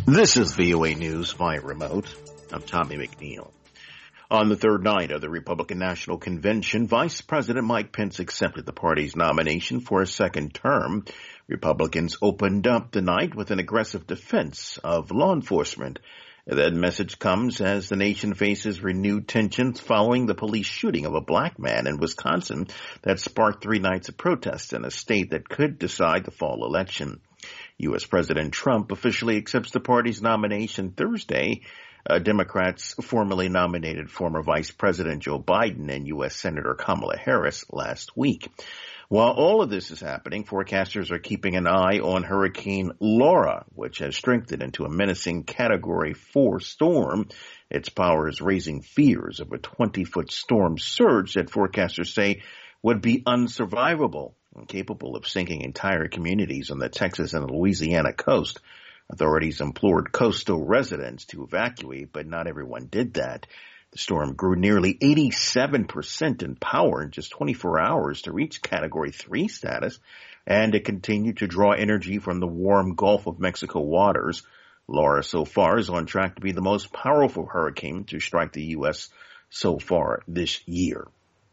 This is VOA News via remote. I'm Tommy McNeil. On the third night of the Republican National Convention, Vice President Mike Pence accepted the party's nomination for a second term. Republicans opened up the night with an aggressive defense of law enforcement. That message comes as the nation faces renewed tensions following the police shooting of a black man in Wisconsin that sparked 3 nights of protests in a state that could decide the fall election. U.S. President Trump officially accepts the party's nomination Thursday. Democrats formally nominated former Vice President Joe Biden and U.S. Senator Kamala Harris last week. While all of this is happening, forecasters are keeping an eye on Hurricane Laura, which has strengthened into a menacing Category 4 storm. Its power is raising fears of a 20-foot storm surge that forecasters say would be unsurvivable and capable of sinking entire communities on the Texas and Louisiana coast. Authorities implored coastal residents to evacuate, but not everyone did that. The storm grew nearly 87% in power in just 24 hours to reach Category 3 status, and it continued to draw energy from the warm Gulf of Mexico waters. Laura so far is on track to be the most powerful hurricane to strike the U.S. so far this year.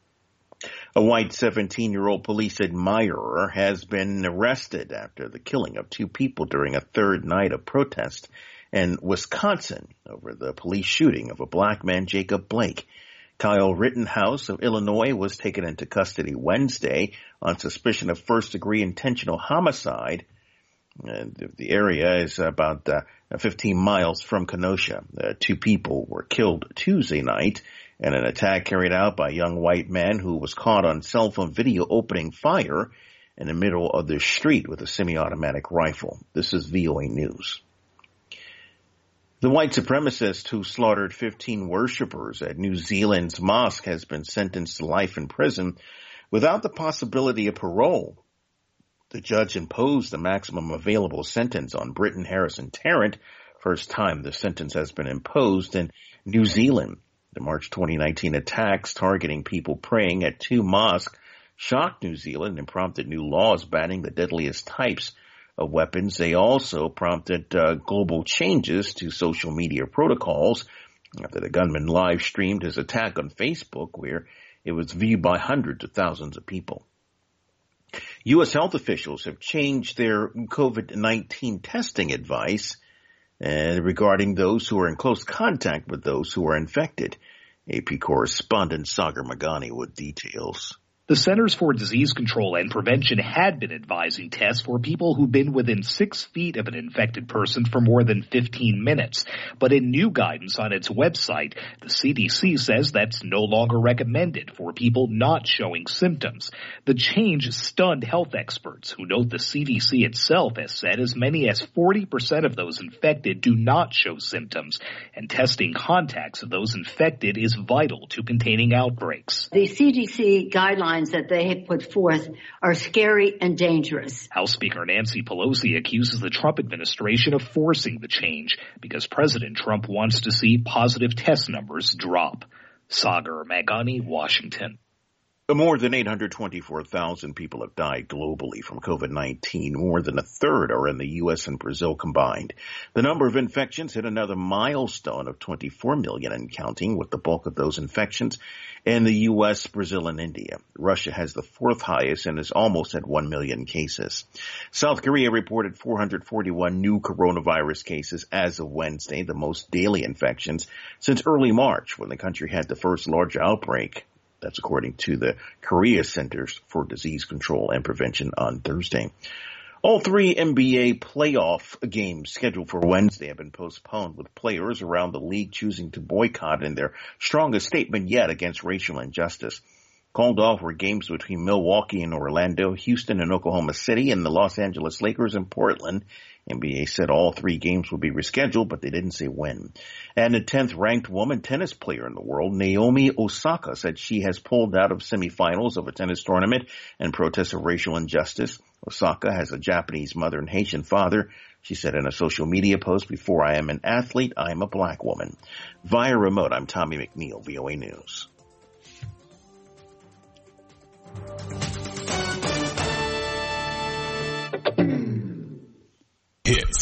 A white 17-year-old police admirer has been arrested after the killing of 2 people during a third night of protest in Wisconsin over the police shooting of a black man, Jacob Blake. Kyle Rittenhouse of Illinois was taken into custody Wednesday on suspicion of first-degree intentional homicide. And the area is about 15 miles from Kenosha. 2 people were killed Tuesday night in an attack carried out by a young white man who was caught on cell phone video opening fire in the middle of the street with a semi-automatic rifle. This is VOA News. The white supremacist who slaughtered 15 worshippers at New Zealand's mosque has been sentenced to life in prison without the possibility of parole. The judge imposed the maximum available sentence on Britton Harrison Tarrant, first time the sentence has been imposed in New Zealand. The March 2019 attacks targeting people praying at 2 mosques shocked New Zealand and prompted new laws banning the deadliest types of weapons. They also prompted global changes to social media protocols after the gunman live streamed his attack on Facebook, where it was viewed by hundreds of thousands of people. U.S. health officials have changed their COVID-19 testing advice regarding those who are in close contact with those who are infected. AP correspondent Sagar Magani with details. The Centers for Disease Control and Prevention had been advising tests for people who've been within 6 feet of an infected person for more than 15 minutes. But in new guidance on its website, the CDC says that's no longer recommended for people not showing symptoms. The change stunned health experts who note the CDC itself has said as many as 40% of those infected do not show symptoms, and testing contacts of those infected is vital to containing outbreaks. The CDC guidelines that they have put forth are scary and dangerous. House Speaker Nancy Pelosi accuses the Trump administration of forcing the change because President Trump wants to see positive test numbers drop. Sagar Magani, Washington. More than 824,000 people have died globally from COVID-19. More than a third are in the U.S. and Brazil combined. The number of infections hit another milestone of 24 million and counting, with the bulk of those infections in the U.S., Brazil, and India. Russia has the 4th highest and is almost at 1 million cases. South Korea reported 441 new coronavirus cases as of Wednesday, the most daily infections since early March, when the country had the first large outbreak. That's according to the Korea Centers for Disease Control and Prevention on Thursday. All 3 NBA playoff games scheduled for Wednesday have been postponed, with players around the league choosing to boycott in their strongest statement yet against racial injustice. Called off were games between Milwaukee and Orlando, Houston and Oklahoma City, and the Los Angeles Lakers and Portland. NBA said all 3 games would be rescheduled, but they didn't say when. And the 10th ranked woman tennis player in the world, Naomi Osaka, said she has pulled out of semifinals of a tennis tournament in protest of racial injustice. Osaka has a Japanese mother and Haitian father. She said in a social media post, "Before I am an athlete, I am a black woman." Via remote, I'm Tommy McNeil, VOA News. Hits.